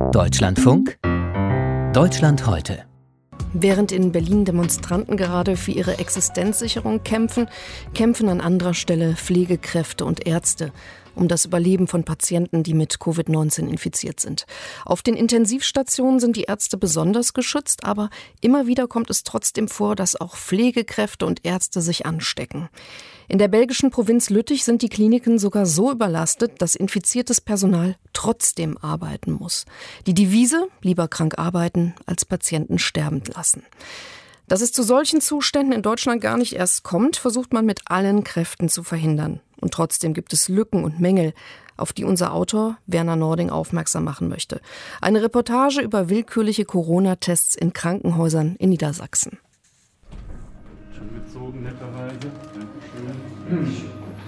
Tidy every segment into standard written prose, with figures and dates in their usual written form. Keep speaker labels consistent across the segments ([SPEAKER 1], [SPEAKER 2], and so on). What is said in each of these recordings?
[SPEAKER 1] Deutschlandfunk Deutschland heute.
[SPEAKER 2] Während in Berlin Demonstranten gerade für ihre Existenzsicherung kämpfen an anderer Stelle Pflegekräfte und Ärzte um das Überleben von Patienten, die mit Covid-19 infiziert sind. Auf den Intensivstationen sind die Ärzte besonders geschützt, aber immer wieder kommt es trotzdem vor, dass auch Pflegekräfte und Ärzte sich anstecken. In der belgischen Provinz Lüttich sind die Kliniken sogar so überlastet, dass infiziertes Personal trotzdem arbeiten muss. Die Devise: lieber krank arbeiten, als Patienten sterben lassen. Dass es zu solchen Zuständen in Deutschland gar nicht erst kommt, versucht man mit allen Kräften zu verhindern. Und trotzdem gibt es Lücken und Mängel, auf die unser Autor Werner Nording aufmerksam machen möchte. Eine Reportage über willkürliche Corona-Tests in Krankenhäusern in Niedersachsen.
[SPEAKER 3] Schon gezogen, netterweise. Dankeschön.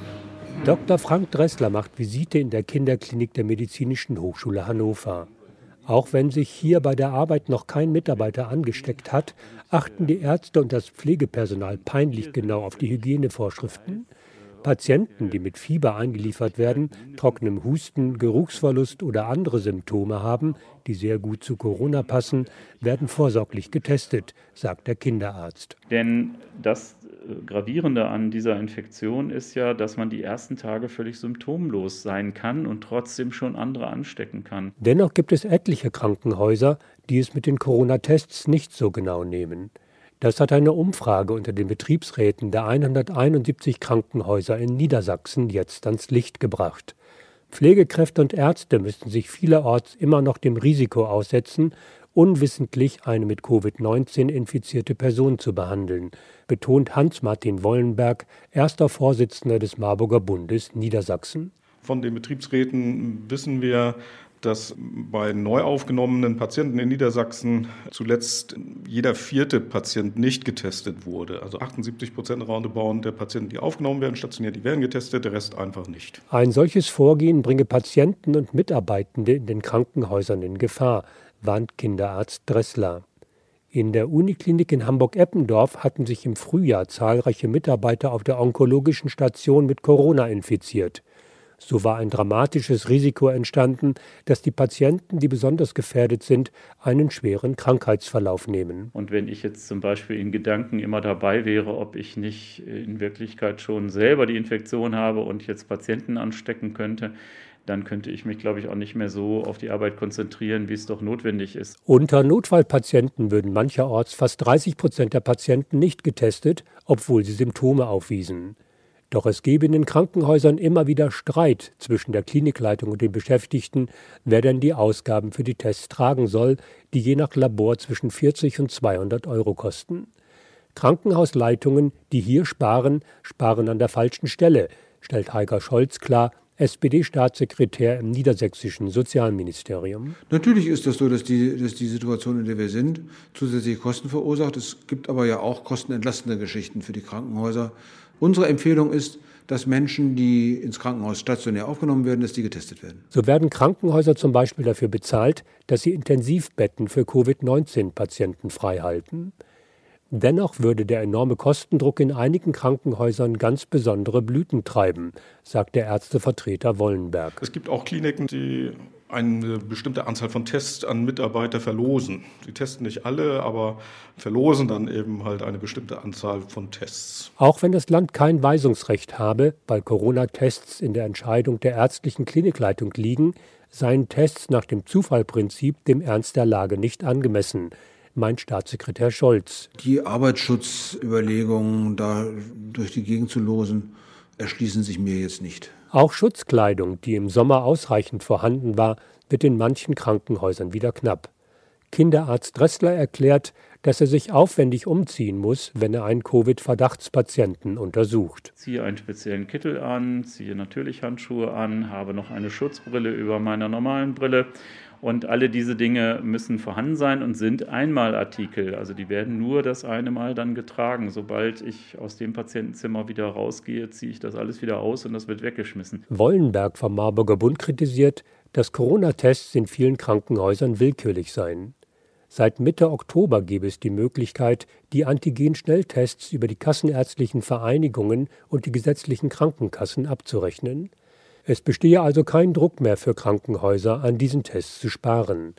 [SPEAKER 4] Dr. Frank Dressler macht Visite in der Kinderklinik der Medizinischen Hochschule Hannover. Auch wenn sich hier bei der Arbeit noch kein Mitarbeiter angesteckt hat, achten die Ärzte und das Pflegepersonal peinlich genau auf die Hygienevorschriften. Patienten, die mit Fieber eingeliefert werden, trockenem Husten, Geruchsverlust oder andere Symptome haben, die sehr gut zu Corona passen, werden vorsorglich getestet, sagt der Kinderarzt.
[SPEAKER 3] Denn das Gravierende an dieser Infektion ist ja, dass man die ersten Tage völlig symptomlos sein kann und trotzdem schon andere anstecken kann.
[SPEAKER 4] Dennoch gibt es etliche Krankenhäuser, die es mit den Corona-Tests nicht so genau nehmen. Das hat eine Umfrage unter den Betriebsräten der 171 Krankenhäuser in Niedersachsen jetzt ans Licht gebracht. Pflegekräfte und Ärzte müssen sich vielerorts immer noch dem Risiko aussetzen, unwissentlich eine mit Covid-19 infizierte Person zu behandeln, betont Hans-Martin Wollenberg, erster Vorsitzender des Marburger Bundes Niedersachsen.
[SPEAKER 5] Von den Betriebsräten wissen wir, dass bei neu aufgenommenen Patienten in Niedersachsen zuletzt jeder 4. Patient nicht getestet wurde. Also 78% roundabout der Patienten, die aufgenommen werden, stationär, die werden getestet, der Rest einfach nicht.
[SPEAKER 4] Ein solches Vorgehen bringe Patienten und Mitarbeitende in den Krankenhäusern in Gefahr, warnt Kinderarzt Dressler. In der Uniklinik in Hamburg-Eppendorf hatten sich im Frühjahr zahlreiche Mitarbeiter auf der onkologischen Station mit Corona infiziert. So war ein dramatisches Risiko entstanden, dass die Patienten, die besonders gefährdet sind, einen schweren Krankheitsverlauf nehmen.
[SPEAKER 3] Und wenn ich jetzt zum Beispiel in Gedanken immer dabei wäre, ob ich nicht in Wirklichkeit schon selber die Infektion habe und jetzt Patienten anstecken könnte, dann könnte ich mich, glaube ich, auch nicht mehr so auf die Arbeit konzentrieren, wie es doch notwendig ist.
[SPEAKER 4] Unter Notfallpatienten würden mancherorts fast 30% der Patienten nicht getestet, obwohl sie Symptome aufwiesen. Doch es gebe in den Krankenhäusern immer wieder Streit zwischen der Klinikleitung und den Beschäftigten, wer denn die Ausgaben für die Tests tragen soll, die je nach Labor zwischen 40 und 200 € kosten. Krankenhausleitungen, die hier sparen, sparen an der falschen Stelle, stellt Heiger Scholz klar, SPD-Staatssekretär im niedersächsischen Sozialministerium.
[SPEAKER 6] Natürlich ist das so, dass die Situation, in der wir sind, zusätzliche Kosten verursacht. Es gibt aber ja auch kostenentlastende Geschichten für die Krankenhäuser. Unsere Empfehlung ist, dass Menschen, die ins Krankenhaus stationär aufgenommen werden, dass die getestet werden.
[SPEAKER 4] So werden Krankenhäuser zum Beispiel dafür bezahlt, dass sie Intensivbetten für Covid-19-Patienten freihalten. Dennoch würde der enorme Kostendruck in einigen Krankenhäusern ganz besondere Blüten treiben, sagt der Ärztevertreter Wollenberg.
[SPEAKER 5] Es gibt auch Kliniken, die eine bestimmte Anzahl von Tests an Mitarbeiter verlosen. Sie testen nicht alle, aber verlosen dann eben halt eine bestimmte Anzahl von Tests.
[SPEAKER 4] Auch wenn das Land kein Weisungsrecht habe, weil Corona-Tests in der Entscheidung der ärztlichen Klinikleitung liegen, seien Tests nach dem Zufallprinzip dem Ernst der Lage nicht angemessen, meint Staatssekretär Scholz.
[SPEAKER 6] Die Arbeitsschutzüberlegungen, da durch die Gegend zu losen, erschließen sich mir jetzt nicht.
[SPEAKER 4] Auch Schutzkleidung, die im Sommer ausreichend vorhanden war, wird in manchen Krankenhäusern wieder knapp. Kinderarzt Dressler erklärt, dass er sich aufwendig umziehen muss, wenn er einen Covid-Verdachtspatienten untersucht.
[SPEAKER 3] Ziehe einen speziellen Kittel an, ziehe natürlich Handschuhe an, habe noch eine Schutzbrille über meiner normalen Brille. Und alle diese Dinge müssen vorhanden sein und sind Einmalartikel. Also die werden nur das eine Mal dann getragen. Sobald ich aus dem Patientenzimmer wieder rausgehe, ziehe ich das alles wieder aus und das wird weggeschmissen.
[SPEAKER 4] Wollenberg vom Marburger Bund kritisiert, dass Corona-Tests in vielen Krankenhäusern willkürlich seien. Seit Mitte Oktober gäbe es die Möglichkeit, die Antigen-Schnelltests über die kassenärztlichen Vereinigungen und die gesetzlichen Krankenkassen abzurechnen. Es bestehe also kein Druck mehr für Krankenhäuser, an diesen Tests zu sparen.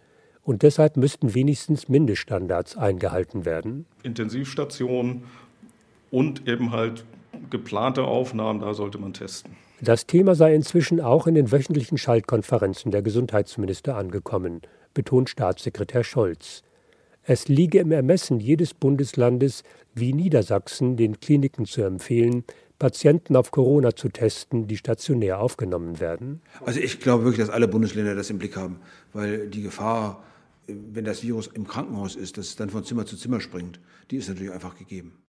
[SPEAKER 4] und deshalb müssten wenigstens Mindeststandards eingehalten werden.
[SPEAKER 5] Intensivstationen und eben halt geplante Aufnahmen, da sollte man testen.
[SPEAKER 4] Das Thema sei inzwischen auch in den wöchentlichen Schaltkonferenzen der Gesundheitsminister angekommen, betont Staatssekretär Scholz. Es liege im Ermessen jedes Bundeslandes, wie Niedersachsen, den Kliniken zu empfehlen, Patienten auf Corona zu testen, die stationär aufgenommen werden.
[SPEAKER 6] Also ich glaube wirklich, dass alle Bundesländer das im Blick haben, weil die Gefahr, wenn das Virus im Krankenhaus ist, dass es dann von Zimmer zu Zimmer springt, die ist natürlich einfach gegeben.